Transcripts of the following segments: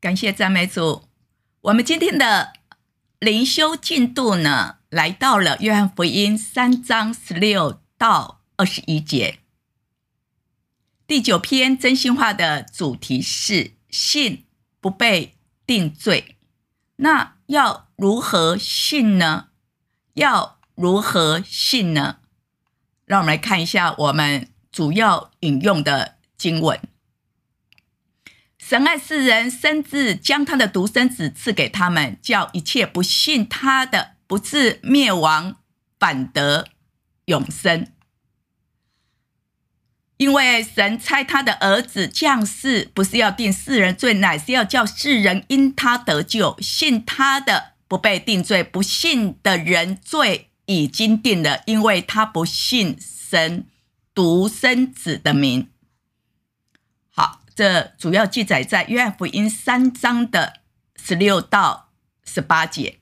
感谢赞美主。我们今天的灵修进度呢，来到了约翰福音3章16到21节。第9篇真心话的主题是信不被定罪。那要如何信呢？让我们来看一下我们主要引用的经文。神爱世人，甚至将他的独生子赐给他们，叫一切不信他的不至灭亡，反得永生。因为神差他的儿子降世，不是要定世人罪，乃是要叫世人因他得救。信他的不被定罪，不信的人罪已经定了，因为他不信神独生子的名。好，这主要记载在约翰福音3章的16到18节。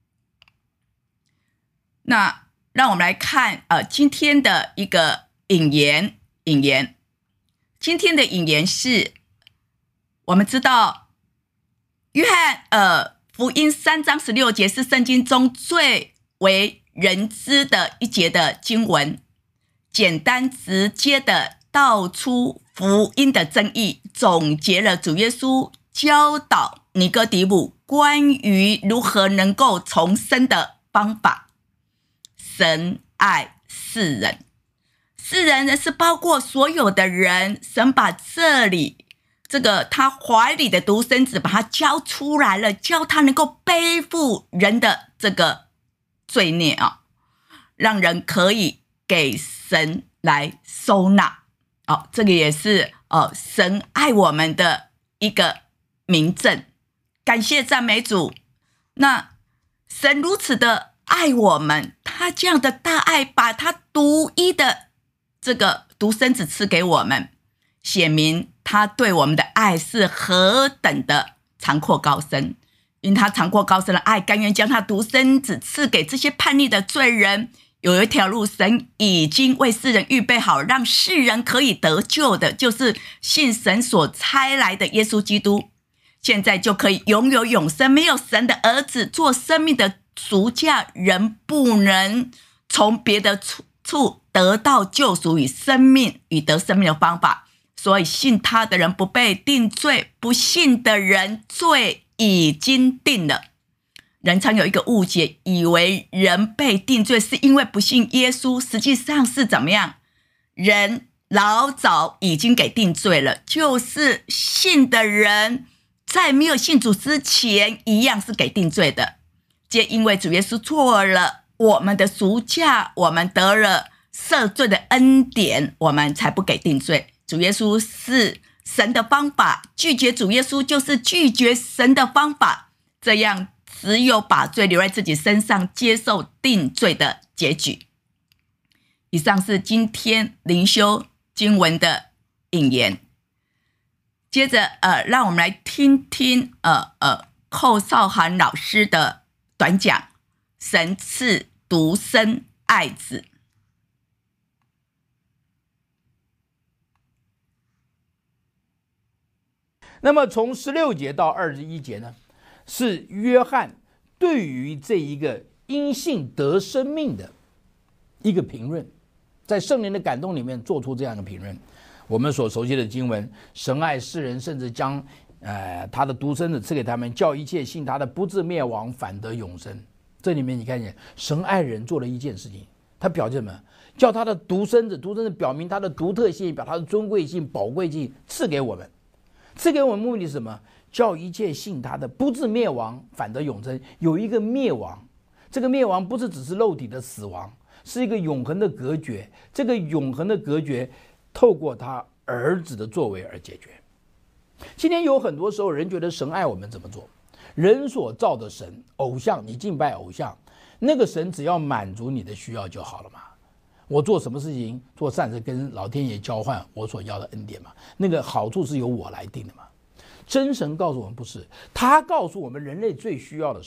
那让我们来看今天的一个引言。今天的引言是，我们知道约翰福音3章16节是圣经中最为人知的一节的经文，简单直接的道出福音的真意，总结了主耶稣教导尼哥底母关于如何能够重生的方法。神爱世人，世人呢是包括所有的人，神把这个他怀里的独生子把他交出来了，叫他能够背负人的这个罪孽让人可以给神来收纳。这个也是神爱我们的一个明证。感谢赞美主。那神如此的爱我们，他这样的大爱，把他独一的这个独生子赐给我们，显明他对我们的爱是何等的长阔高深。因他长阔高深的爱，甘愿将他独生子赐给这些叛逆的罪人。有一条路，神已经为世人预备好，让世人可以得救的，就是信神所差来的耶稣基督。现在就可以拥有永生。没有神的儿子做生命的赎价，人不能从别的处得到救赎与生命与得生命的方法。所以信他的人不被定罪，不信的人罪已经定了。人常有一个误解，以为人被定罪是因为不信耶稣，实际上是怎么样？人老早已经给定罪了，就是信的人在没有信主之前一样是给定罪的。皆因为主耶稣做了我们的赎价，我们得了赦罪的恩典，我们才不给定罪。主耶稣是神的方法，拒绝主耶稣就是拒绝神的方法，这样只有把罪留在自己身上，接受定罪的结局。以上是今天灵修经文的引言。接着让我们来听听寇少涵老师的短讲，神赐独生爱子。 那么从16节到21节呢，是约翰对于这一个因信得生命的一个评论，在圣灵的感动里面做出这样的评论。我们所熟悉的经文，神爱世人，甚至将他的独生子赐给他们，叫一切信他的不至灭亡，反得永生。这里面你看见神爱人做了一件事情，他表现什么？叫他的独生子表明他的独特性，表他的尊贵性、宝贵性，赐给我们。赐给我们目的是什么？叫一切信他的不至灭亡，反得永生。有一个灭亡，这个灭亡不是只是肉体的死亡，是一个永恒的隔绝。这个永恒的隔绝透过他儿子的作为而解决。今天有很多时候人觉得神爱我们怎么做？人所造的神，偶像，你敬拜偶像，那个神只要满足你的需要就好了嘛。我做什么事情做善事，跟老天爷交换我所要的恩典嘛，那个好处是由我来定的嘛。真神告诉我们不是，他告诉我们人类最需要的是什么？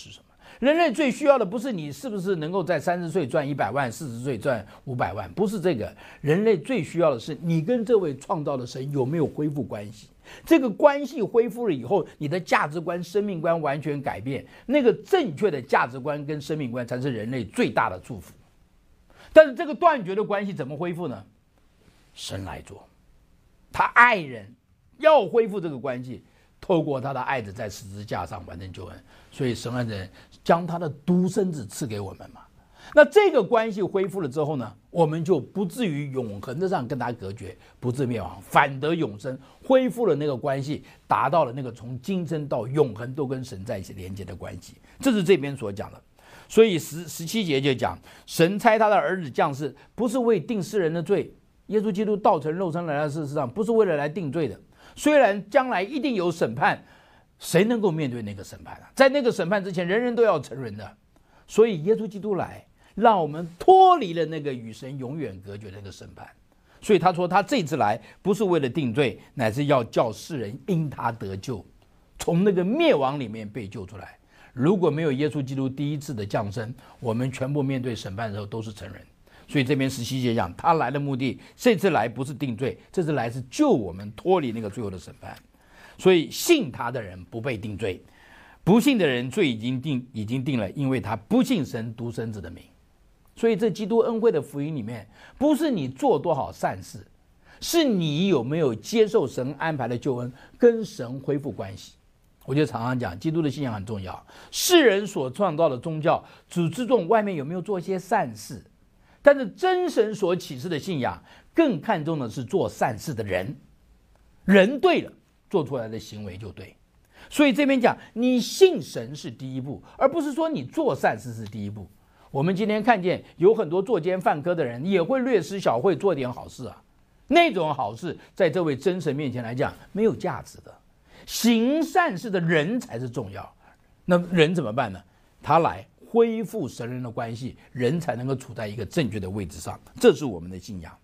人类最需要的不是你是不是能够在30岁赚100万，40岁赚500万，不是这个。人类最需要的是你跟这位创造的神有没有恢复关系。这个关系恢复了以后，你的价值观、生命观完全改变。那个正确的价值观跟生命观才是人类最大的祝福。但是这个断绝的关系怎么恢复呢？神来做，他爱人，要恢复这个关系，透过他的爱子在十字架上完成救恩。所以神爱人将他的独生子赐给我们嘛。那这个关系恢复了之后呢，我们就不至于永恒的上跟他隔绝，不致灭亡，反得永生。恢复了那个关系，达到了那个从今生到永恒都跟神在一起连接的关系。这是这边所讲的。所以17节就讲，神差他的儿子降世，不是为定世人的罪。耶稣基督道成肉身来到世上，不是为了来定罪的。虽然将来一定有审判，谁能够面对那个审判啊？在那个审判之前，人人都要成人的。所以耶稣基督来，让我们脱离了那个与神永远隔绝的那个审判。所以他说，他这次来不是为了定罪，乃是要叫世人因他得救，从那个灭亡里面被救出来。如果没有耶稣基督第一次的降生，我们全部面对审判的时候都是成人。所以这边17节讲，他来的目的，这次来不是定罪，这次来是救我们脱离那个最后的审判。所以信他的人不被定罪，不信的人罪已经定了，因为他不信神独生子的名。所以这基督恩惠的福音里面，不是你做多少善事，是你有没有接受神安排的救恩，跟神恢复关系。我就常常讲，基督的信仰很重要。世人所创造的宗教，只注重外面有没有做一些善事，但是真神所启示的信仰，更看重的是做善事的人。人对了，做出来的行为就对。所以这边讲，你信神是第一步，而不是说你做善事是第一步。我们今天看见有很多作奸犯科的人，也会略施小惠，做点好事啊。那种好事，在这位真神面前来讲，没有价值的。行善事的人才是重要。那人怎么办呢？他来恢复神人的关系，人才能够处在一个正确的位置上。这是我们的信仰。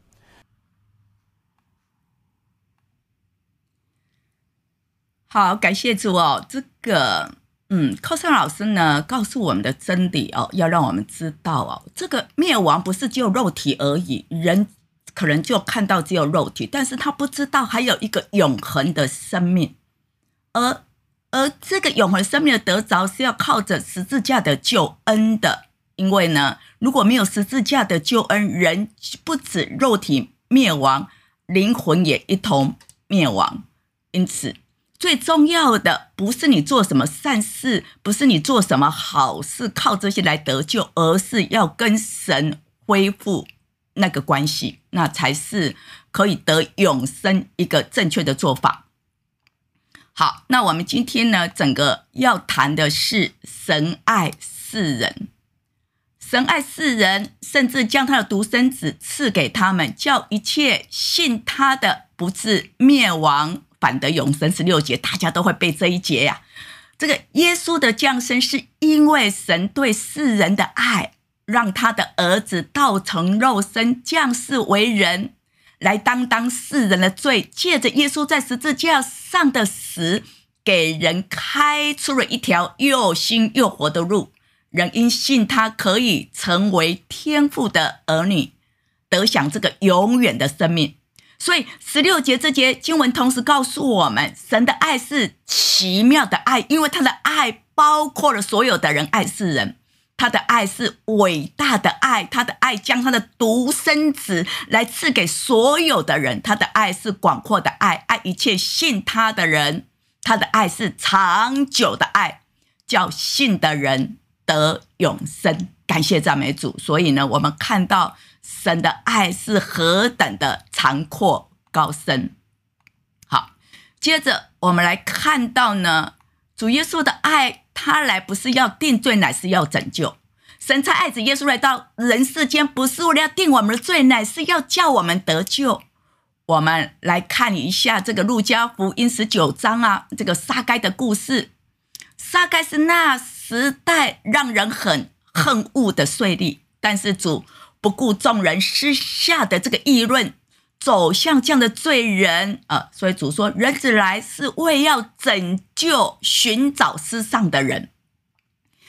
好，感谢主哦。这个寇尚老师呢告诉我们的真理哦，要让我们知道哦，这个灭亡不是只有肉体而已，人可能就看到只有肉体，但是他不知道还有一个永恒的生命。而这个永恒生命的得着是要靠着十字架的救恩的，因为呢，如果没有十字架的救恩，人不止肉体灭亡，灵魂也一同灭亡。因此，最重要的不是你做什么善事，不是你做什么好事，靠这些来得救，而是要跟神恢复那个关系，那才是可以得永生一个正确的做法。好，那我们今天呢，整个要谈的是神爱世人。神爱世人，甚至将他的独生子赐给他们，叫一切信他的不至灭亡，反得永生。16节大家都会背这一节呀。这个耶稣的降生是因为神对世人的爱，让他的儿子道成肉身，降世为人，来当世人的罪，借着耶稣在十字架上的死，给人开出了一条又新又活的路。人因信他可以成为天父的儿女，得享这个永远的生命。所以16节这节经文同时告诉我们，神的爱是奇妙的爱，因为他的爱包括了所有的人爱世人。他的爱是伟大的爱，他的爱将他的独生子来赐给所有的人，他的爱是广阔的爱，爱一切信他的人。他的爱是长久的爱，叫信的人得永生。感谢赞美主。所以呢，我们看到神的爱是何等的长阔高深。好，接着我们来看到呢，主耶稣的爱，他来不是要定罪，乃是要拯救。神差爱子耶稣来到人世间，不是为了要定我们的罪，乃是要叫我们得救。我们来看一下这个路加福音19章啊，这个撒该的故事。撒该是那时代让人很恨恶的税吏，但是主不顾众人私下的这个议论，走向这样的罪人所以主说，人子来是为要拯救寻找失丧的人。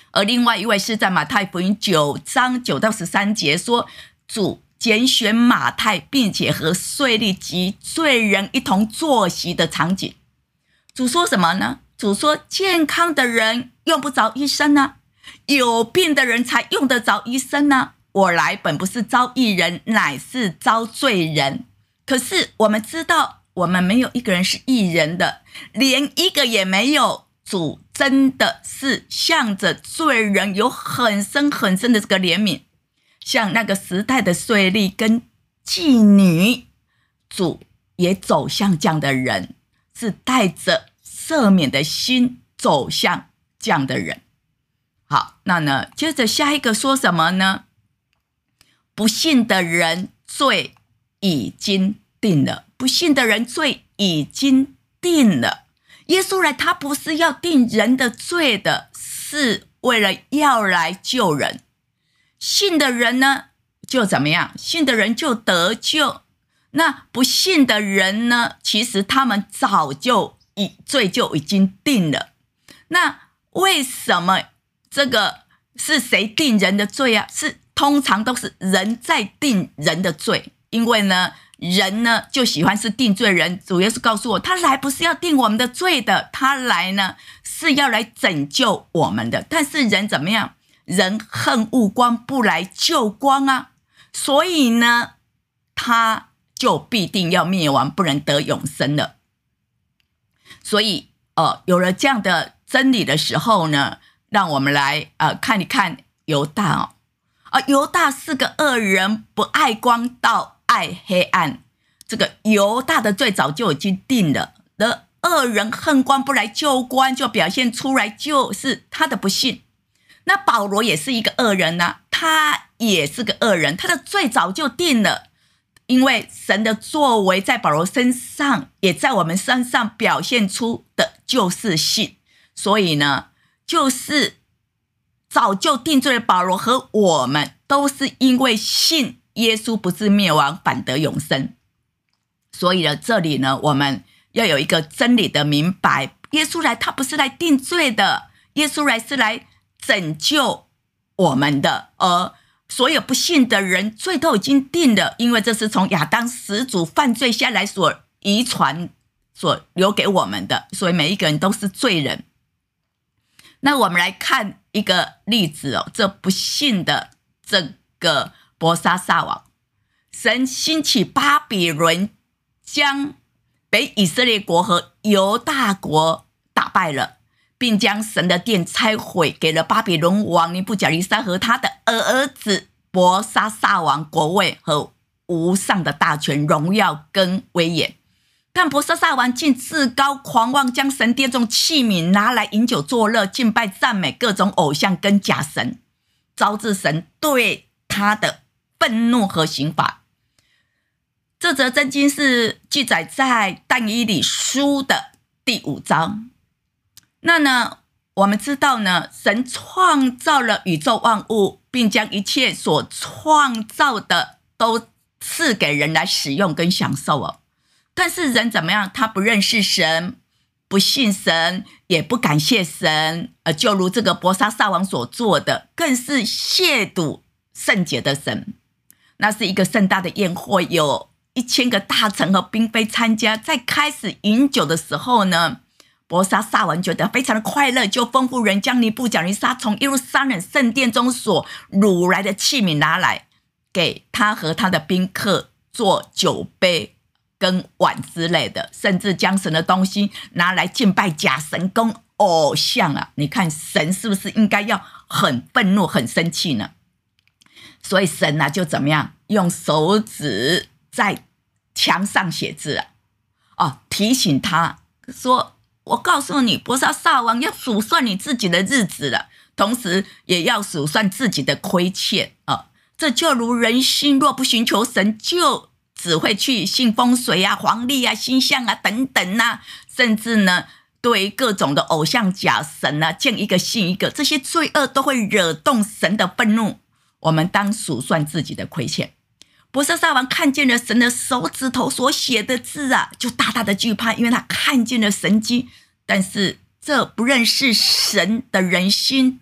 而另外一位是在马太福音9章9到13节说，主拣选马太，并且和税吏及罪人一同坐席的场景。主说什么呢？主说健康的人用不着医生啊，有病的人才用得着医生啊。我来本不是招义人，乃是招罪人。可是我们知道，我们没有一个人是义人的，连一个也没有。主真的是向着罪人有很深很深的这个怜悯，像那个时代的税吏跟妓女，主也走向这样的人，是带着赦免的心走向这样的人。好，那呢，接着下一个说什么呢？不信的人罪已经定了，不信的人罪已经定了。耶稣来，他不是要定人的罪的，是为了要来救人。信的人呢，就怎么样？信的人就得救。那不信的人呢，其实他们早就罪就已经定了。那为什么这个是谁定人的罪啊？通常都是人在定人的罪，因为呢，人呢就喜欢是定罪人。主耶稣告诉我，他来不是要定我们的罪的，他来呢是要来拯救我们的。但是人怎么样？人恨恶光，不来救光啊，所以呢他就必定要灭亡，不能得永生了。所以有了这样的真理的时候呢，让我们来看一看犹大犹大是个恶人，不爱光，倒爱黑暗。这个犹大的罪早就已经定了，而恶人恨光不来救光，就表现出来就是他的不信。那保罗也是一个恶人啊，他也是个恶人，他的罪早就定了。因为神的作为在保罗身上，也在我们身上表现出的就是信，所以呢，就是早就定罪的保罗和我们都是因为信耶稣不是灭亡，反得永生。所以呢，这里呢，我们要有一个真理的明白，耶稣来他不是来定罪的，耶稣来是来拯救我们的。而所有不信的人罪都已经定了，因为这是从亚当始祖犯罪下来所遗传所留给我们的，所以每一个人都是罪人。那我们来看一个例子这不信的这个伯沙撒王，神兴起巴比伦，将北以色列国和犹大国打败了，并将神的殿拆毁，给了巴比伦王尼布甲尼撒和他的儿子伯沙撒王国位和无上的大权、荣耀跟威严。但伯沙撒王竟自高狂妄，将神殿中器皿拿来饮酒作乐，敬拜赞美各种偶像跟假神，招致神对他的愤怒和刑罚。这则真经是记载在但以理书的第5章。那呢，我们知道呢，神创造了宇宙万物，并将一切所创造的都赐给人来使用跟享受但是人怎么样？他不认识神，不信神，也不感谢神，就如这个伯沙撒王所做的，更是亵渎圣洁的神。那是一个盛大的宴会，有1000个大臣和嫔妃参加。在开始饮酒的时候呢，伯沙撒王觉得非常的快乐，就吩咐人将尼布甲尼撒从耶路撒冷圣殿中所掳来的器皿拿来，给他和他的宾客做酒杯跟碗之类的，甚至将神的东西拿来敬拜假神跟偶像你看神是不是应该要很愤怒很生气呢？所以神就怎么样，用手指在墙上写字提醒他说，我告诉你，伯沙撒王要数算你自己的日子了，同时也要数算自己的亏欠这就如人心若不寻求神，就只会去信风水黄历星象等等甚至呢对各种的偶像假神见一个信一个，这些罪恶都会惹动神的愤怒。我们当数算自己的亏欠。伯沙撒王看见了神的手指头所写的字就大大的惧怕，因为他看见了神迹。但是这不认识神的人心中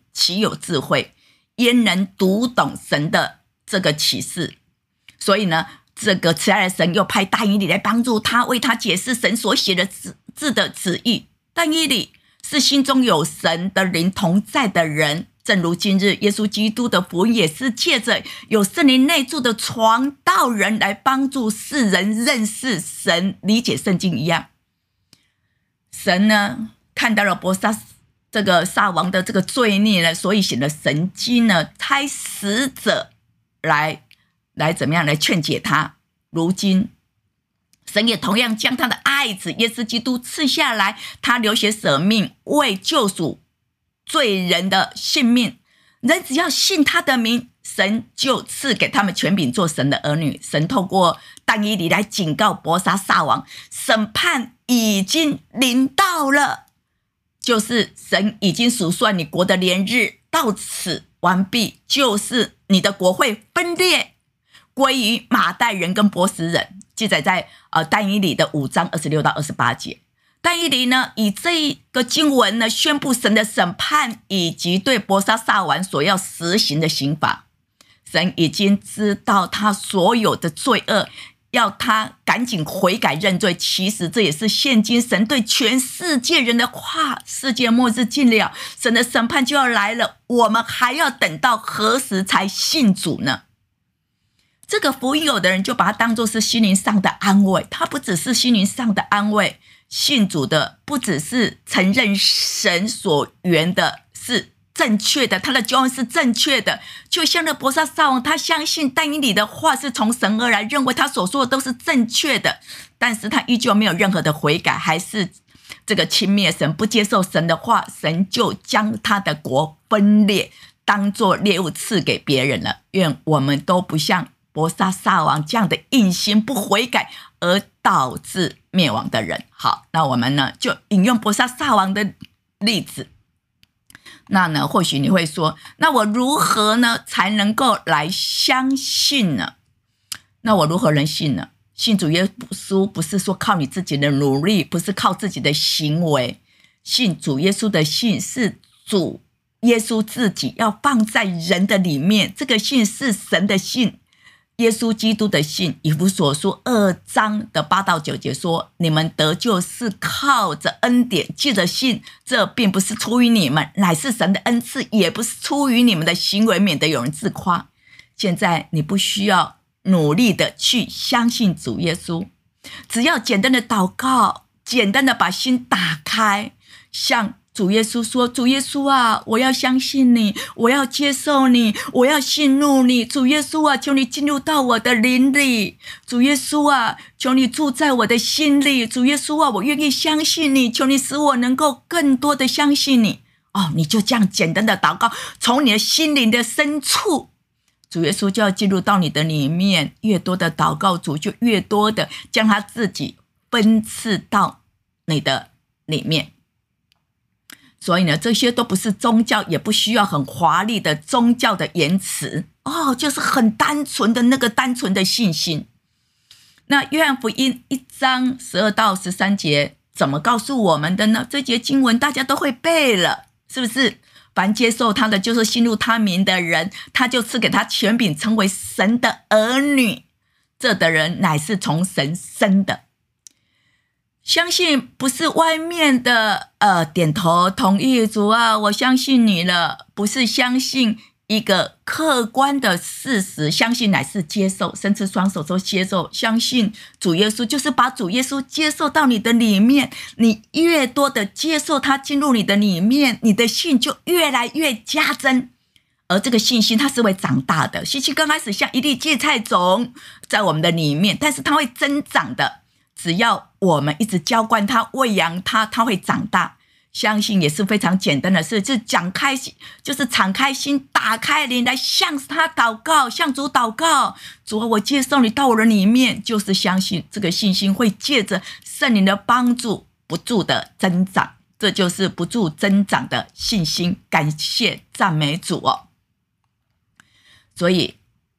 岂有智慧？焉能读懂神的这个启示？所以呢，这个慈爱的神又派但以理来帮助他，为他解释神所写的字的旨意。但以理是心中有神的灵同在的人，正如今日耶稣基督的福音也是借着有圣灵内住的传道人来帮助世人认识神、理解圣经一样。神呢，看到了伯沙这个撒王的这个罪孽呢，所以显了神迹呢，差使者来怎么样来劝解他。如今神也同样将他的爱子耶稣基督赐下来，他流血舍命，为救赎罪人的性命。人只要信他的名，神就赐给他们权柄做神的儿女。神透过但以理来警告伯沙撒王，审判已经临到了，就是神已经数算你国的年日，到此完毕，就是你的国会分裂，归于马代人跟波斯人。记载在但以理的5章26到28节。但以理呢，以这个经文呢，宣布神的审判以及对伯沙撒王所要实行的刑罚。神已经知道他所有的罪恶，要他赶紧悔改认罪。其实这也是现今神对全世界人的话，世界末日近了，神的审判就要来了，我们还要等到何时才信主呢？这个福音有的人就把它当作是心灵上的安慰，它不只是心灵上的安慰，信主的不只是承认神所原的是正确的，他的救恩是正确的，就像那伯沙撒王，他相信但以理的话是从神而来，认为他所说的都是正确的，但是他依旧没有任何的悔改，还是这个轻蔑神，不接受神的话，神就将他的国分裂，当作猎物赐给别人了。愿我们都不像伯沙撒王这样的硬心不悔改而导致灭亡的人。好，那我们呢就引用伯沙撒王的例子。那呢，或许你会说，那我如何呢才能够来相信呢？那我如何能信呢？信主耶稣不是说靠你自己的努力，不是靠自己的行为，信主耶稣的信是主耶稣自己要放在人的里面，这个信是神的信，耶稣基督的信。以弗所书2章的8到9节说，你们得救是靠着恩典，借着信，这并不是出于你们，乃是神的恩赐，也不是出于你们的行为，免得有人自夸。现在你不需要努力的去相信主耶稣，只要简单的祷告，简单的把心打开，向主耶稣说，主耶稣啊，我要相信你，我要接受你，我要信入你。主耶稣啊，求你进入到我的灵里。主耶稣啊，求你住在我的心里。主耶稣啊，我愿意相信你，求你使我能够更多的相信你。你就这样简单的祷告，从你的心灵的深处，主耶稣就要进入到你的里面。越多的祷告，主就越多的将他自己分赐到你的里面。所以呢，这些都不是宗教，也不需要很华丽的宗教的言辞，就是很单纯的那个单纯的信心。那约翰福音1章12到13节怎么告诉我们的呢？这节经文大家都会背了，是不是？凡接受他的，就是信入他名的人，他就赐给他权柄，成为神的儿女。这的人乃是从神生的。相信不是外面的点头同意，主啊，我相信你了，不是相信一个客观的事实，相信乃是接受，伸出双手说接受，相信主耶稣就是把主耶稣接受到你的里面，你越多的接受他进入你的里面，你的信就越来越加增。而这个信心它是会长大的，信心刚开始像一粒芥菜种在我们的里面，但是它会增长的，只要我们一直浇灌它，喂养它，它会长大。相信也是非常简单的事，就是敞开心，打开灵来向他祷告，向主祷告。主啊，我接受你到我的里面，就是相信这个信心会借着圣灵的帮助不住的增长，这就是不住增长的信心。感谢赞美主哦。所以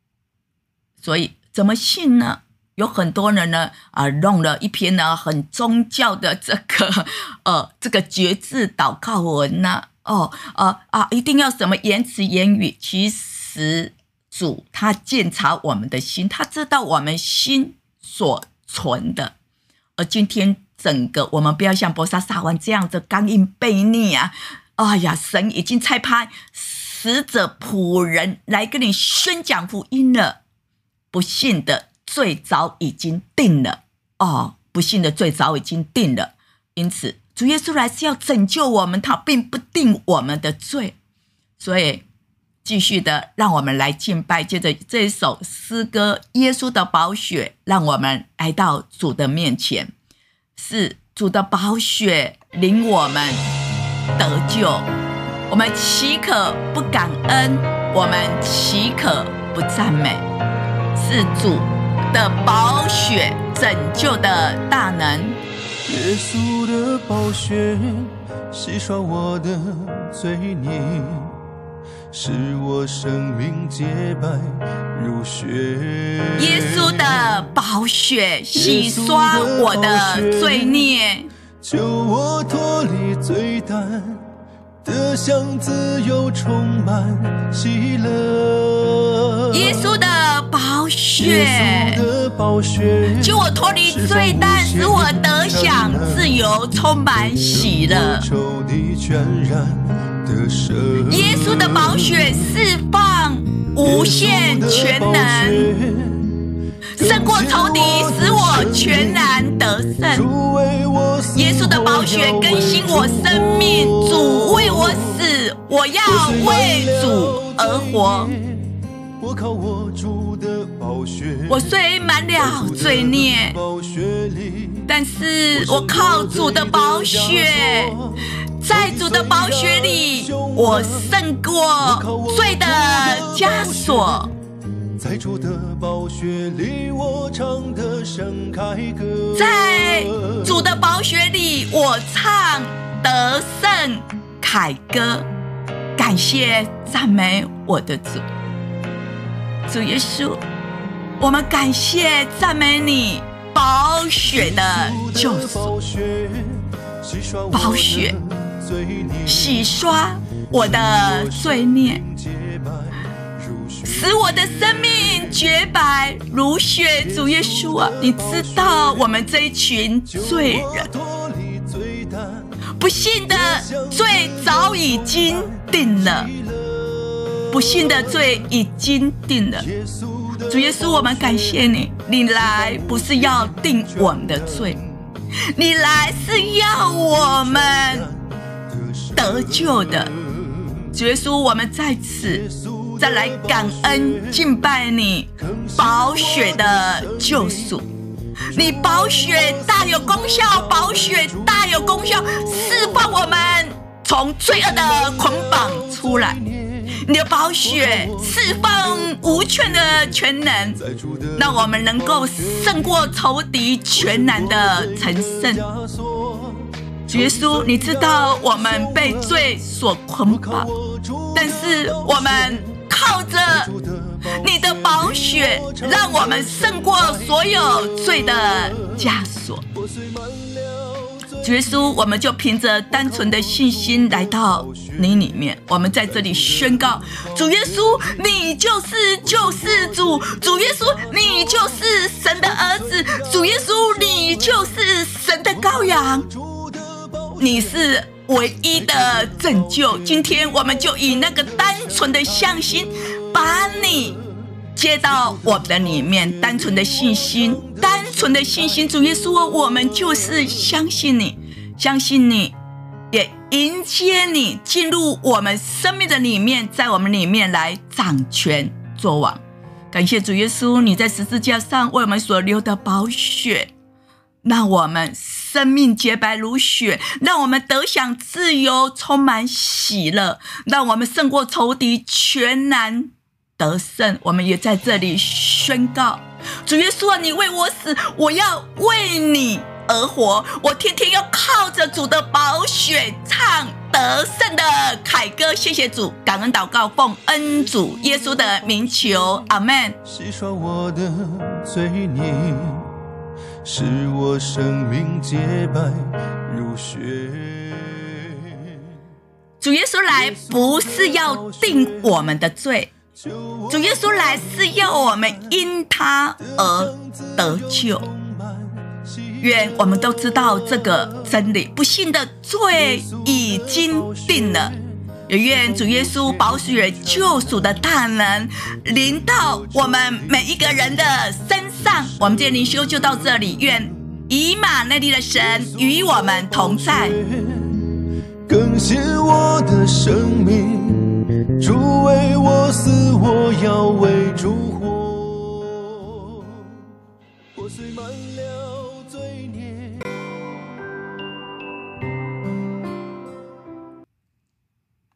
怎么信呢？有很多人呢弄了一篇呢很宗教的这个决志祷告文呢， 一定要什么言辞言语。其实主他鉴察我们的心，他知道我们心所存的。而今天整个我们不要像伯沙撒湾这样的刚硬悖逆啊！哎呀，神已经差派使者仆人来跟你宣讲福音了。不信的罪早已经定了不信的罪早已经定了。因此主耶稣来是要拯救我们，他并不定我们的罪。所以继续的让我们来敬拜，接着这一首诗歌耶稣的宝血，让我们来到主的面前。是主的宝血领我们得救，我们岂可不感恩？我们岂可不赞美？是主的宝血拯救的大能。 耶稣的宝血洗刷我的罪孽，使我生命洁白如雪。 耶稣的宝血洗刷我的罪孽， 救我脱离罪担，得享自由充满喜乐。 耶稣的宝血救我脱离罪担，使我得享自由充满喜乐。耶稣的宝血释放无限全能，胜过仇敌，使我全然得胜。耶稣的宝血更新我生命，主为我死，我要为主而活。我虽满了罪孽，但是我靠主的宝血，在主的宝血里，我胜过罪的枷锁。在主的宝血里，我唱得盛开歌。在主的宝血里，我唱得胜凯歌。感谢赞美我的主，主耶稣，我们感谢赞美你宝血的救赎。宝血洗刷我的罪孽，使我的生命洁白如雪。主耶稣啊，你知道我们这一群罪人，不信的罪早已经定了，不信的罪已经定了。主耶稣，我们感谢你，你来不是要定我们的罪，你来是要我们得救的。主耶稣，我们在此再来感恩敬拜你宝血的救赎。你宝血大有功效，宝血大有功效，释放我们从罪恶的捆绑出来。你的宝血释放无权的全能，让我们能够胜过仇敌，全然的成圣。主耶稣，你知道我们被罪所捆绑，但是我们靠着你的宝血，让我们胜过所有罪的枷锁。主耶稣，我们就凭着单纯的信心来到你里面。我们在这里宣告，主耶稣，你就是救世主；主耶稣，你就是神的儿子；主耶稣，你就是神的羔羊。你是唯一的拯救。今天我们就以那个单纯的相信，把你接到我们的里面，单纯的信心，单纯的信心。主耶稣，我们就是相信你，相信你，也迎接你进入我们生命的里面，在我们里面来掌权作王。感谢主耶稣，你在十字架上为我们所流的宝血，让我们生命洁白如雪，让我们得享自由，充满喜乐，让我们胜过仇敌，全然得胜。我们也在这里宣告，主耶稣啊，你为我死，我要为你而活。我天天要靠着主的宝血唱得胜的凯歌。谢谢主，感恩祷告，奉恩主耶稣的名求，阿们。 洗刷我的罪孽，使我生命洁白如雪。 主耶稣来不是要定我们的罪，主耶稣来是要我们因他而得救。愿我们都知道这个真理，不信的罪已经定了。也愿主耶稣宝血救赎的大能临到我们每一个人的身上。我们今天灵修就到这里，愿以马内利的神与我们同在， 更新我的生命，主为我死，我要为主活。破碎满了